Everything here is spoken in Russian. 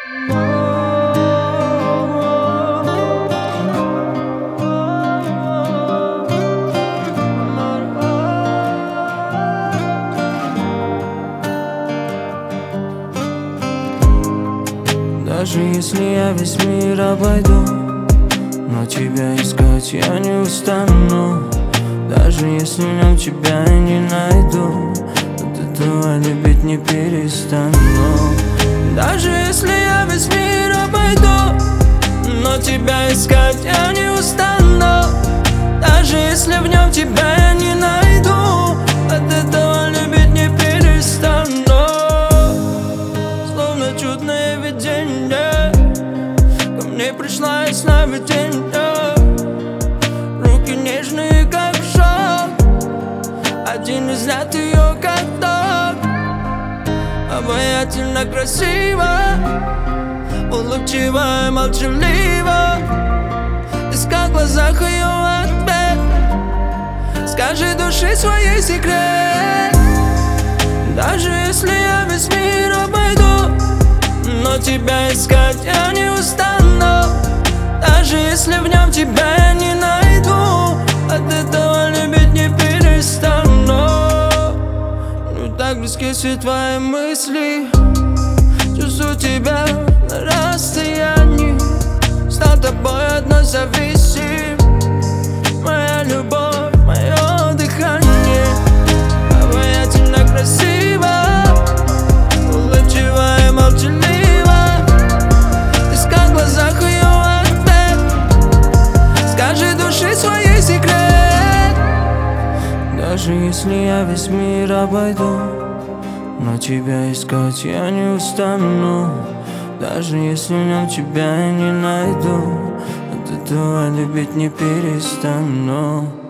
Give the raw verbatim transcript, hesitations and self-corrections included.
Даже если я весь мир обойду, но тебя искать я не устану. Даже если в нем тебя я не найду, от этого любить не перестану. Даже если я весь мир обойду, но тебя искать я не устану. Даже если в нем тебя я не найду, от этого любить не перестану. Словно чудное видение, ко мне пришла из сновидения. Руки нежные, как шок, один из взят ее как ток. Обаятельно красиво, улыбчиво и молчаливо. Искал в глазах ее ответ, скажи души своей секрет. Даже если я весь мир обойду, но тебя искать я не устану. Даже если в нем тебя я не найду, от этого любить не перестану. Ну так близки все твои мысли, чувствую тебя на расстоянии. Стал тобой одной зависим, моя любовь, мое дыхание. Обаятельно красиво, улыбчиво и молчаливо. Искал в глазах ее ответ, скажи души своей секрет. Даже если я весь мир обойду, но тебя искать я не устану. Даже если в нем тебя я не найду, от этого любить не перестану.